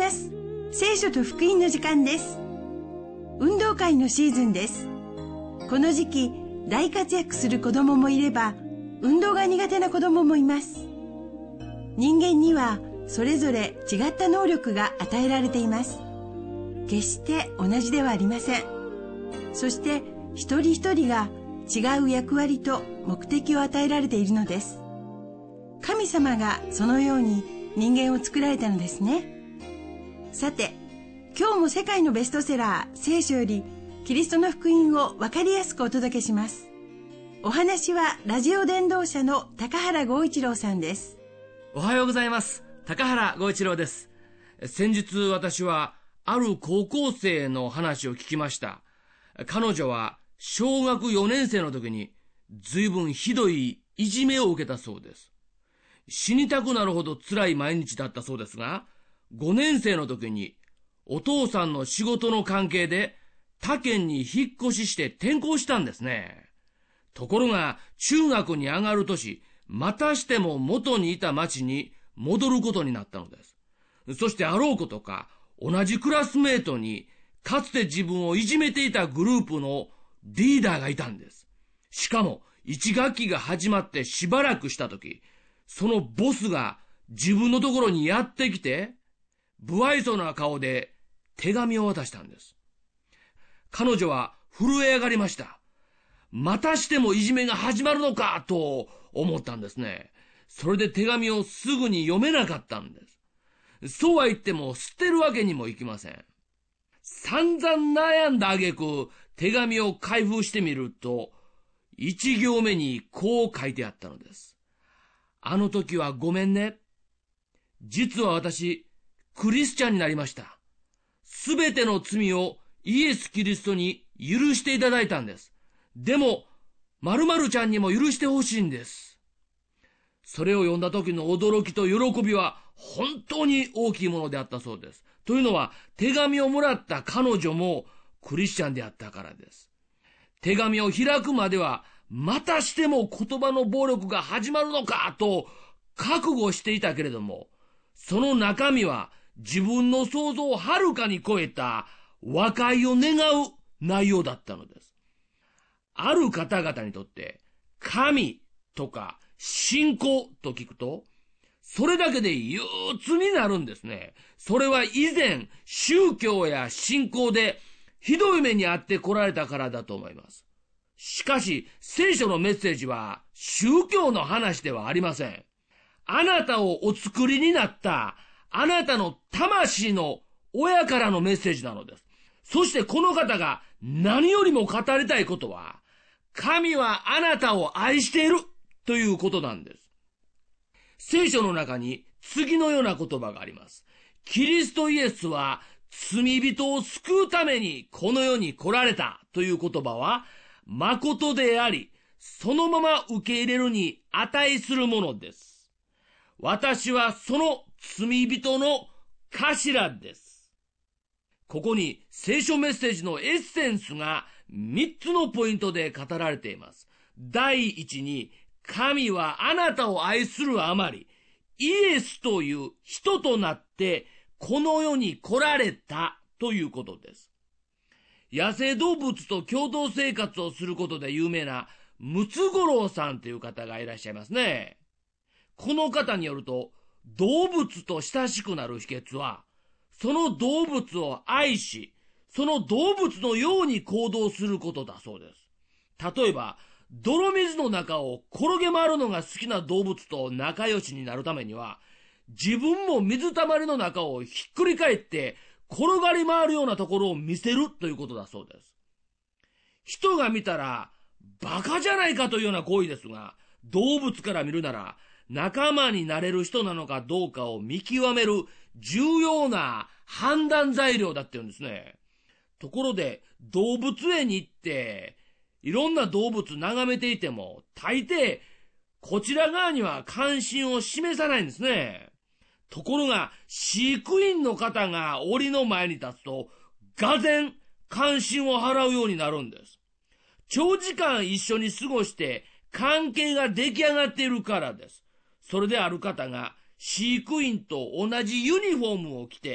ます。聖書と福音の時間です。運動会のシーズンです。この時期、大活躍する子供もいれば、運動が苦手な子供もいます。人間にはそれぞれ違った能力が与えられています。決して同じではありません。そして一人一人が違う役割と目的を与えられているのです。神様がそのように人間を作られたのですね。さて、今日も世界のベストセラー聖書よりキリストの福音をわかりやすくお届けします。お話はラジオ伝道者の高原剛一郎さんです。 おはようございます。高原剛一郎です。先日私はある高校生の話を聞きました。彼女は小学4年生の時に随分ひどいいじめを受けたそうです。死にたくなるほど辛い毎日だったそうですが、5年生の時にお父さんの仕事の関係で他県に引っ越しして転校したんですね。ところが中学に上がる年、またしても元にいた町に戻ることになったのです。そしてあろうことか、同じクラスメートにかつて自分をいじめていたグループのリーダーがいたんです。しかも1学期が始まってしばらくしたとき、そのボスが自分のところにやってきて、不愛想な顔で手紙を渡したんです。彼女は震え上がりました。またしてもいじめが始まるのかと思ったんですね。それで手紙をすぐに読めなかったんです。そうは言っても捨てるわけにもいきません。散々悩んだ挙句、手紙を開封してみると、1行目にこう書いてあったのです。あの時はごめんね。実は私、クリスチャンになりました。すべての罪をイエス・キリストに許していただいたんです。でも、〇〇ちゃんにも許してほしいんです。それを読んだ時の驚きと喜びは本当に大きいものであったそうです。というのは、手紙をもらった彼女もクリスチャンであったからです。手紙を開くまでは、またしても言葉の暴力が始まるのかと覚悟していたけれども、その中身は自分の想像をはるかに超えた和解を願う内容だったのです。ある方々にとって、神とか信仰と聞くと、それだけで憂鬱になるんですね。それは以前、宗教や信仰でひどい目に遭ってこられたからだと思います。しかし、聖書のメッセージは宗教の話ではありません。あなたをお作りになったあなたの魂の親からのメッセージなのです。そしてこの方が何よりも語りたいことは、神はあなたを愛しているということなんです。聖書の中に次のような言葉があります。キリストイエスは罪人を救うためにこの世に来られたという言葉は誠であり、そのまま受け入れるに値するものです。私はその罪人の頭です。ここに聖書メッセージのエッセンスが3つのポイントで語られています。第一に、神はあなたを愛するあまり、イエスという人となってこの世に来られたということです。野生動物と共同生活をすることで有名なムツゴロウさんという方がいらっしゃいますね。この方によると、動物と親しくなる秘訣は、その動物を愛し、その動物のように行動することだそうです。例えば、泥水の中を転げ回るのが好きな動物と仲良しになるためには、自分も水たまりの中をひっくり返って転がり回るようなところを見せるということだそうです。人が見たらバカじゃないかというような行為ですが、動物から見るなら仲間になれる人なのかどうかを見極める重要な判断材料だって言うんですね。ところで動物園に行っていろんな動物眺めていても、大抵、こちら側には関心を示さないんですね。ところが、飼育員の方が檻の前に立つと、がぜん関心を払うようになるんです。長時間一緒に過ごして、関係が出来上がっているからです。それである方が、飼育員と同じユニフォームを着て、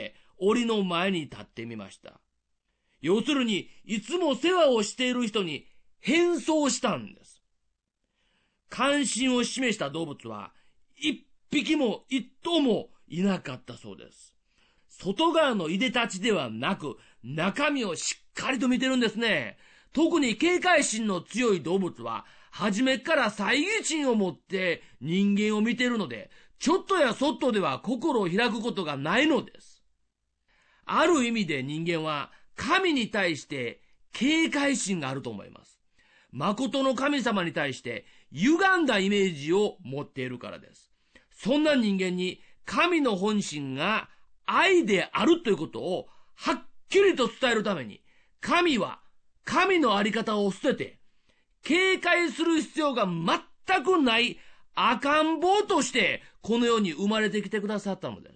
檻の前に立ってみました。要するに、いつも世話をしている人に変装したんです。関心を示した動物は、一匹も一頭もいなかったそうです。外側のいでたちではなく、中身をしっかりと見てるんですね。特に警戒心の強い動物は、初めから猜疑心を持って人間を見ているので、ちょっとやそっとでは心を開くことがないのです。ある意味で人間は神に対して警戒心があると思います。誠の神様に対して歪んだイメージを持っているからです。そんな人間に神の本心が愛であるということをはっきりと伝えるために、神は神のあり方を捨てて、警戒する必要が全くない赤ん坊としてこの世に生まれてきてくださったのです。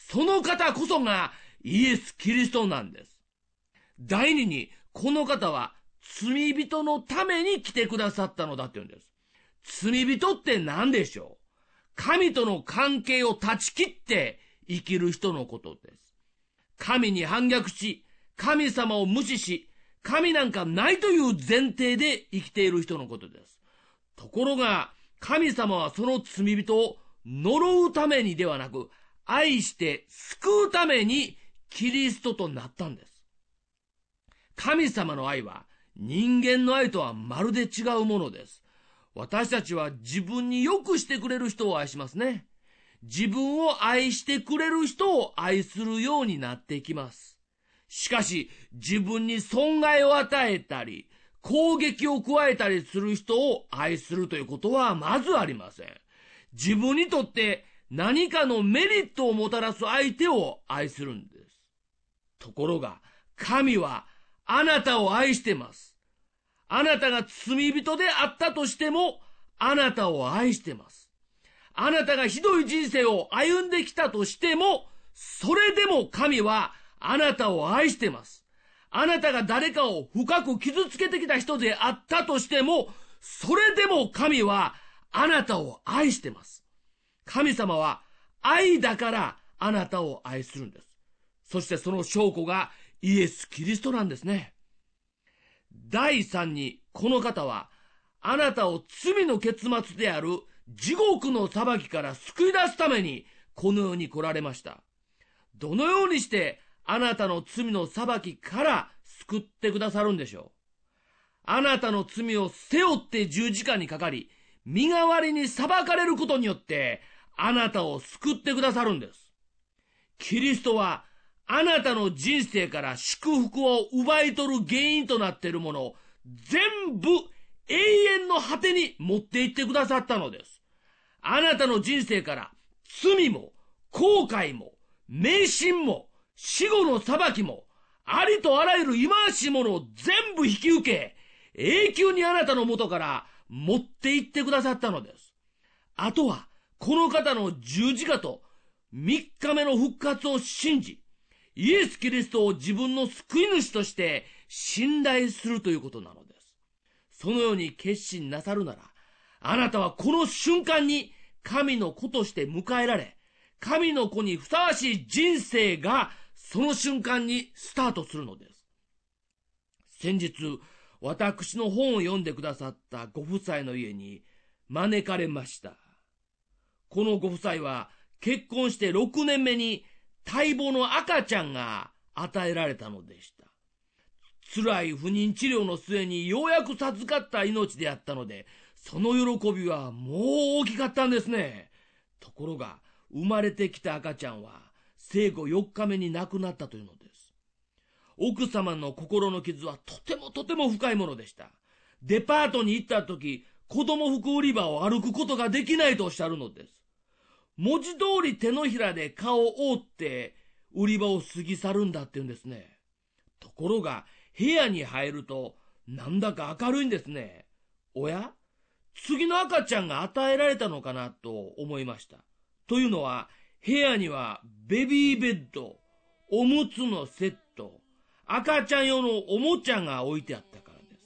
その方こそがイエス・キリストなんです。第二に、この方は罪人のために来てくださったのだって言うんです。罪人って何でしょう？神との関係を断ち切って生きる人のことです。神に反逆し、神様を無視し、神なんかないという前提で生きている人のことです。ところが、神様はその罪人を呪うためにではなく、愛して救うためにキリストとなったんです。神様の愛は人間の愛とはまるで違うものです。私たちは自分に良くしてくれる人を愛しますね。自分を愛してくれる人を愛するようになっていきます。しかし、自分に損害を与えたり、攻撃を加えたりする人を愛するということはまずありません。自分にとって何かのメリットをもたらす相手を愛するんです。ところが、神はあなたを愛しています。あなたが罪人であったとしても、あなたを愛しています。あなたがひどい人生を歩んできたとしても、それでも神はあなたを愛しています。あなたが誰かを深く傷つけてきた人であったとしても、それでも神はあなたを愛しています。神様は愛だからあなたを愛するんです。そしてその証拠がイエス・キリストなんですね。第三に、この方はあなたを罪の結末である地獄の裁きから救い出すためにこの世に来られました。どのようにしてあなたの罪の裁きから救ってくださるんでしょう。あなたの罪を背負って十字架にかかり、身代わりに裁かれることによってあなたを救ってくださるんです。キリストはあなたの人生から祝福を奪い取る原因となっているものを全部永遠の果てに持って行ってくださったのです。あなたの人生から罪も後悔も迷信も死後の裁きもありとあらゆる忌まわしいものを全部引き受け、永久にあなたの元から持って行ってくださったのです。あとはこの方の十字架と3日目の復活を信じ、イエス・キリストを自分の救い主として信頼するということなのです。そのように決心なさるなら、あなたはこの瞬間に神の子として迎えられ、神の子にふさわしい人生がその瞬間にスタートするのです。先日、私の本を読んでくださったご夫妻の家に招かれました。このご夫妻は結婚して6年目に待望の赤ちゃんが与えられたのでした。辛い不妊治療の末にようやく授かった命であったので、その喜びはもう大きかったんですね。ところが、生まれてきた赤ちゃんは生後4日目に亡くなったというのです。奥様の心の傷はとても深いものでした。デパートに行った時、子供服売り場を歩くことができないとおっしゃるのです。文字通り手のひらで顔を覆って売り場を過ぎ去るんだって言うんですね。ところが部屋に入るとなんだか明るいんですね。おや？次の赤ちゃんが与えられたのかなと思いました。というのは、部屋にはベビーベッド、おむつのセット、赤ちゃん用のおもちゃが置いてあったからです。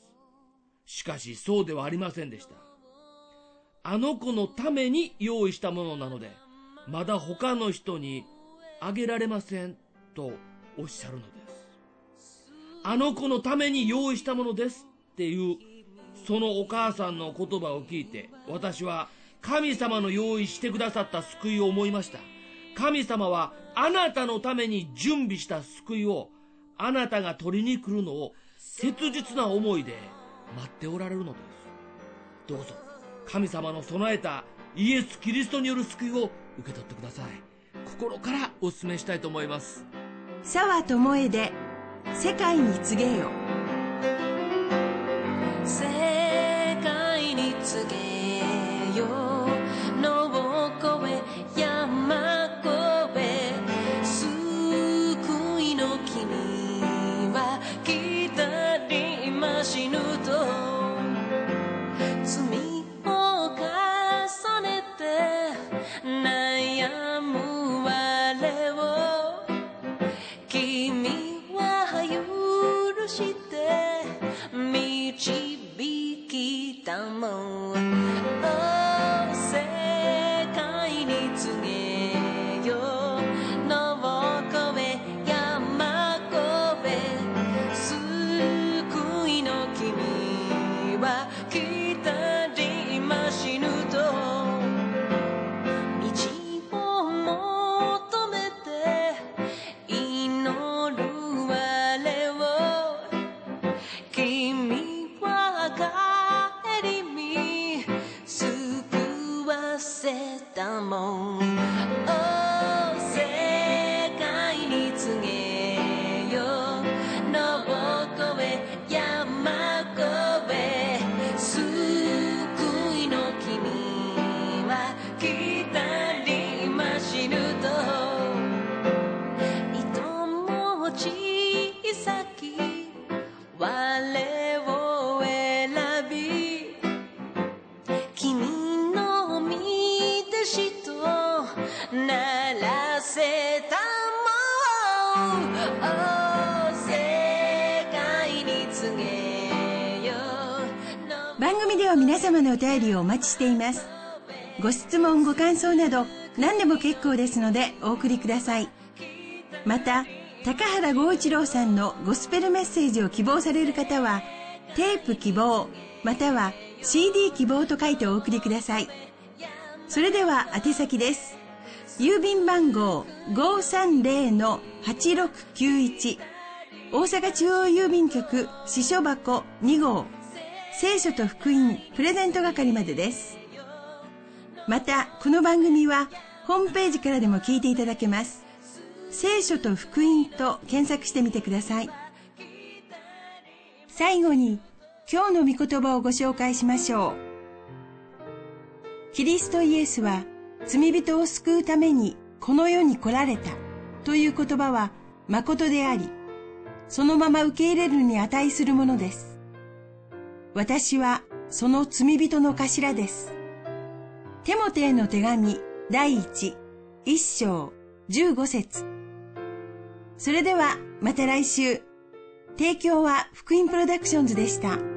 しかしそうではありませんでした。あの子のために用意したものなので、まだ他の人にあげられませんとおっしゃるのです。あの子のために用意したものですっていうそのお母さんの言葉を聞いて、私は神様の用意してくださった救いを思いました。神様はあなたのために準備した救いをあなたが取りに来るのを切実な思いで待っておられるのです。どうぞ神様の備えたイエス・キリストによる救いを受け取ってください。心からお勧めしたいと思います。 澤智恵で世界に告げよ。 世界に告げよ、野を越え山越え、救いの君は来たり今死ぬと、罪を重ねて悩む我を君は許して導きたもん。世界に告げよ、野を越え山越え、救いの君は来たり今死ぬと、道を求めて祈る我を君は帰り見救わせたもん。世界に告げよ、野を越え山越え、救いの君は来たり今死ぬと、糸も小さき我を選び、君の御弟子とならせたもん。世界に告げよ。 番組では皆様のお便りをお待ちしています。ご質問ご感想など何でも結構ですのでお送りください。また高原剛一郎さんのゴスペルメッセージを希望される方は、テープ希望または CD 希望と書いてお送りください。それでは宛先です。郵便番号 530-8691 大阪中央郵便局支所箱2号聖書と福音プレゼント係までです。またこの番組はホームページからでも聞いていただけます。聖書と福音と検索してみてください。最後に今日の御言葉をご紹介しましょう。キリストイエスは罪人を救うためにこの世に来られたという言葉は誠であり、そのまま受け入れるに値するものです。私はその罪人の頭です。テモテへの手紙第1、1章15節。それではまた来週。提供は福音プロダクションズでした。